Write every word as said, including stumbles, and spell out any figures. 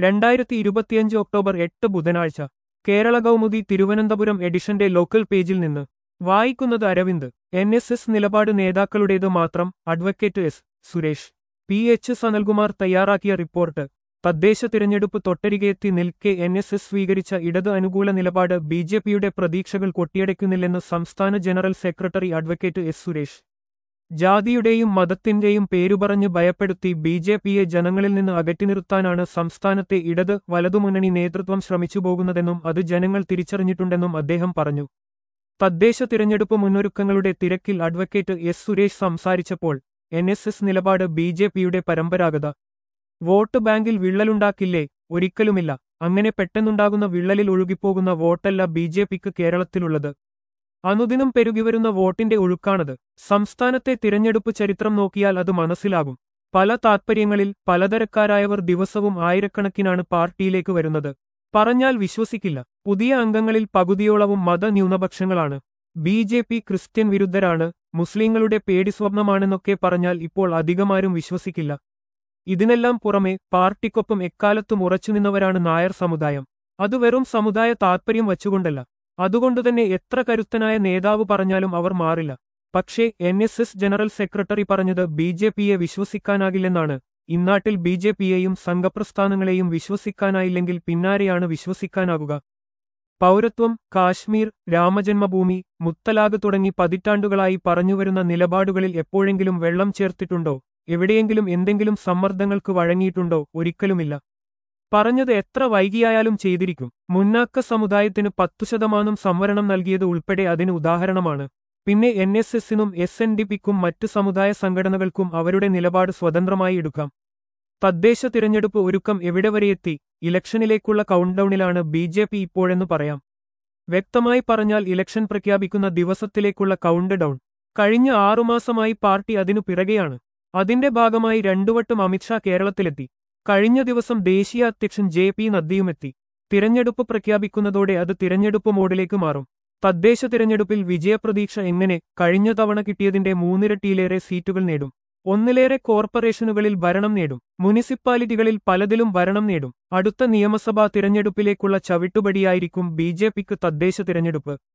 രണ്ടായിരത്തി ഇരുപത്തിയഞ്ച് ഒക്ടോബർ എട്ട് ബുധനാഴ്ച കേരള കൗമുദി തിരുവനന്തപുരം എഡിഷന്റെ ലോക്കൽ പേജിൽ നിന്ന് വായിക്കുന്നത് അരവിന്ദ്. എൻ എസ് എസ് നിലപാട് നേതാക്കളുടേത് മാത്രം. Advocate S Suresh P H Sanalkumar തയ്യാറാക്കിയ റിപ്പോർട്ട്. തദ്ദേശ തിരഞ്ഞെടുപ്പ് തൊട്ടരികെയെത്തി നിൽക്കെ എൻ എസ് എസ് സ്വീകരിച്ച ഇടത് അനുകൂല നിലപാട് ബി ജെ പിയുടെ പ്രതീക്ഷകൾ കൊട്ടിയടയ്ക്കുന്നില്ലെന്ന് സംസ്ഥാന general secretary advocate S Suresh. ജാതിയുടെയും മതത്തിന്റെയും പേരുപറഞ്ഞ് ഭയപ്പെടുത്തി ബി ജെ പിയെ ജനങ്ങളിൽ നിന്ന് അകറ്റി നിർത്താനാണ് സംസ്ഥാനത്തെ ഇടത് വലതുമുന്നണി നേതൃത്വം ശ്രമിച്ചുപോകുന്നതെന്നും അത് ജനങ്ങൾ തിരിച്ചറിഞ്ഞിട്ടുണ്ടെന്നും അദ്ദേഹം പറഞ്ഞു. തദ്ദേശ തിരഞ്ഞെടുപ്പ് മുന്നൊരുക്കങ്ങളുടെ തിരക്കിൽ അഡ്വക്കേറ്റ് എസ് സുരേഷ് സംസാരിച്ചപ്പോൾ എൻ എസ് എസ് നിലപാട് ബി ജെ പിയുടെ പരമ്പരാഗത വോട്ട് ബാങ്കിൽ വിള്ളലുണ്ടാക്കില്ലേ? ഒരിക്കലുമില്ല. അങ്ങനെ പെട്ടെന്നുണ്ടാകുന്ന വിള്ളലിൽ ഒഴുകിപ്പോകുന്ന വോട്ടല്ല ബി ജെ പിക്ക് കേരളത്തിലുള്ളത്. അനുദിനം പെരുകിവരുന്ന വോട്ടിന്റെ ഒഴുക്കാണത്. സംസ്ഥാനത്തെ തിരഞ്ഞെടുപ്പ് ചരിത്രം നോക്കിയാൽ അത് മനസ്സിലാകും. പല താത്പര്യങ്ങളിൽ പലതരക്കാരായവർ ദിവസവും ആയിരക്കണക്കിനാണ് പാർട്ടിയിലേക്ക് വരുന്നത്. പറഞ്ഞാൽ വിശ്വസിക്കില്ല. പുതിയ അംഗങ്ങളിൽ പകുതിയോളവും മതന്യൂനപക്ഷങ്ങളാണ്. ബി ജെ പി ക്രിസ്ത്യൻ വിരുദ്ധരാണ്, മുസ്ലിങ്ങളുടെ പേടിസ്വപ്നമാണെന്നൊക്കെ പറഞ്ഞാൽ ഇപ്പോൾ അധികമാരും വിശ്വസിക്കില്ല. ഇതിനെല്ലാം പുറമെ പാർട്ടിക്കൊപ്പം എക്കാലത്തും ഉറച്ചുനിന്നവരാണ് നായർ സമുദായം. അത് വെറും സമുദായ താത്പര്യം വച്ചുകൊണ്ടല്ല. അതുകൊണ്ടുതന്നെ എത്ര കരുത്തനായ നേതാവ് പറഞ്ഞാലും അവർ മാറില്ല. പക്ഷേ N S S general secretary പറഞ്ഞത് ബി ജെ പിയെ വിശ്വസിക്കാനാകില്ലെന്നാണ്. ഇന്നാട്ടിൽ ബി ജെ പിയെയും സംഘപ്രസ്ഥാനങ്ങളെയും വിശ്വസിക്കാനായില്ലെങ്കിൽ പിന്നാരെയാണ് വിശ്വസിക്കാനാകുക? പൗരത്വം, കാശ്മീർ, രാമജന്മഭൂമി, മുത്തലാഖ് തുടങ്ങി പതിറ്റാണ്ടുകളായി പറഞ്ഞുവരുന്ന നിലപാടുകളിൽ എപ്പോഴെങ്കിലും വെള്ളം ചേർത്തിട്ടുണ്ടോ? എവിടെയെങ്കിലും എന്തെങ്കിലും സമ്മർദ്ദങ്ങൾക്ക് വഴങ്ങിയിട്ടുണ്ടോ? ഒരിക്കലുമില്ല. പറഞ്ഞത് എത്ര വൈകിയായാലും ചെയ്തിരിക്കും. മുന്നാക്ക സമുദായത്തിന് പത്തു ശതമാനം സംവരണം നൽകിയത് ഉൾപ്പെടെ അതിന് ഉദാഹരണമാണ്. പിന്നെ എൻ എസ് എസിനും എസ് എൻ ഡി പിക്കും മറ്റ് സമുദായ സംഘടനകൾക്കും അവരുടെ നിലപാട് സ്വതന്ത്രമായി എടുക്കാം. തദ്ദേശ തിരഞ്ഞെടുപ്പ് ഒരുക്കം എവിടെ വരെയെത്തി? ഇലക്ഷനിലേക്കുള്ള കൗണ്ട്ഡൌണിലാണ് ബി ജെ പി ഇപ്പോഴെന്ന് പറയാം. വ്യക്തമായി പറഞ്ഞാൽ ഇലക്ഷൻ പ്രഖ്യാപിക്കുന്ന ദിവസത്തിലേക്കുള്ള കൗണ്ട് ഡൗൺ. കഴിഞ്ഞ ആറുമാസമായി പാർട്ടി അതിനു പിറകെയാണ്. അതിന്റെ ഭാഗമായി രണ്ടുവട്ടം അമിത്ഷാ കേരളത്തിലെത്തി. കഴിഞ്ഞ ദിവസം ദേശീയ അധ്യക്ഷൻ ജെ പി നദ്ദയുമെത്തി. തിരഞ്ഞെടുപ്പ് പ്രഖ്യാപിക്കുന്നതോടെ അത് തിരഞ്ഞെടുപ്പ് മോഡിലേക്ക് മാറും. തദ്ദേശ തിരഞ്ഞെടുപ്പിൽ വിജയപ്രതീക്ഷ എങ്ങനെ? കഴിഞ്ഞ തവണ കിട്ടിയതിന്റെ മൂന്നിരട്ടിയിലേറെ സീറ്റുകൾ നേടും. ഒന്നിലേറെ കോർപ്പറേഷനുകളിൽ ഭരണം നേടും. മുനിസിപ്പാലിറ്റികളിൽ പലതിലും ഭരണം നേടും. അടുത്ത നിയമസഭാ തിരഞ്ഞെടുപ്പിലേക്കുള്ള ചവിട്ടുപടിയായിരിക്കും ബി ജെ പിക്ക് തദ്ദേശ തിരഞ്ഞെടുപ്പ്.